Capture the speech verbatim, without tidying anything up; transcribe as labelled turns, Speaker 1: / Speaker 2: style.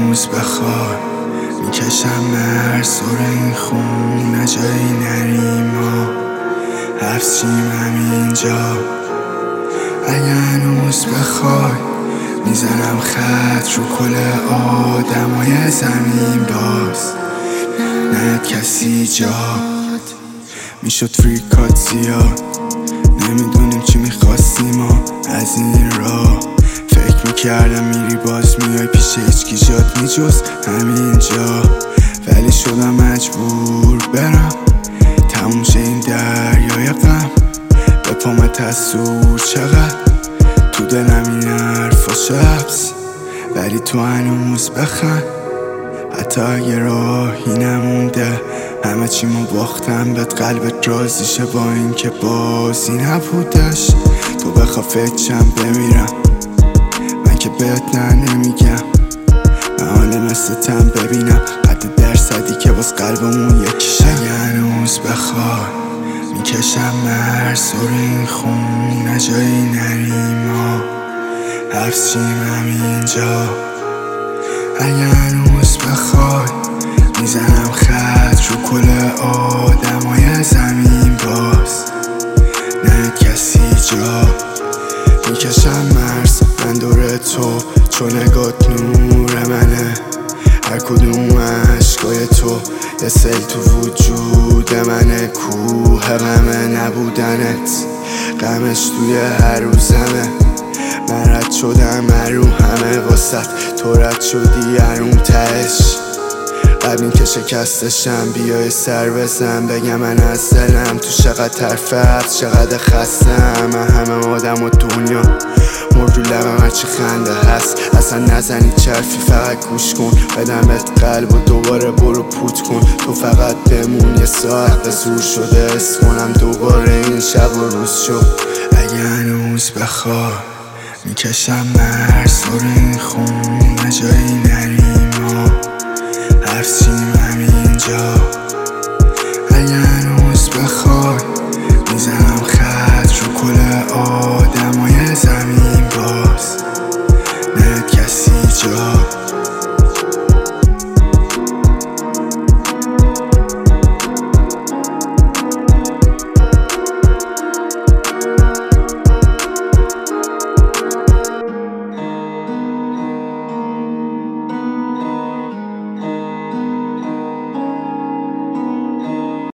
Speaker 1: هنوز بخوای میکشم مرسور این خون جایی نریم ما حبس چیم همینجا. اگه هنوز بخوای میزنم خط رو کل آدمای زمین باز نیاد کسی جاد. میشد فریکات زیاد نمیدونیم چی میخواستیم ما از این راه. فکر میکردم میری باز میای پیش هیچکی جاد میجز همینجا، ولی شدم مجبور برم تموم شه این دریای غم. به پامت از دور چقدر تو دلم این حرفا شبس، ولی تو هنوز بخند حتی اگه راهی نمونده. همه چی ما باختم بهت قلبت رازیشه با این که بازی نبودش. تو بخوا فکرم بمیرم من که بهت نه نمیگم. من حاله مثل تم ببینم قد درصدی که باز قلبمون یکیشه. اگه هنوز بخوای میکشم مرسور این خون جایی نریم ما حبس چیم همینجا. اگه هنوز بخوای میزنم خط رو کل آدمای زمین باز نه کسی جا. میکشم مرز من دور تو چون نگات نور منه. هر کدوم عشقای تو یه سیل تو وجود منه. کوه غمه نبودنت غمش توی هر روزمه. من رد شدم هر همه واسط تو رد شدی هرون تهش. قبل این که شکستشم بیای سر بزن بگم من از دلم تو چقدر ترفت چقدر خستم. من همه آدم و دنیا مرد رو لبم هرچی خنده هست. اصلا نزنی چرفی فقط گوش کن بدم بهت قلب و دوباره برو پوت کن. تو فقط بمون یه ساعت به زور شده اس کنم دوباره این شب و روز شد. اگه هنوز بخوای میکشم مرسور این خون جایی نریم ما حبس چیم همینجا.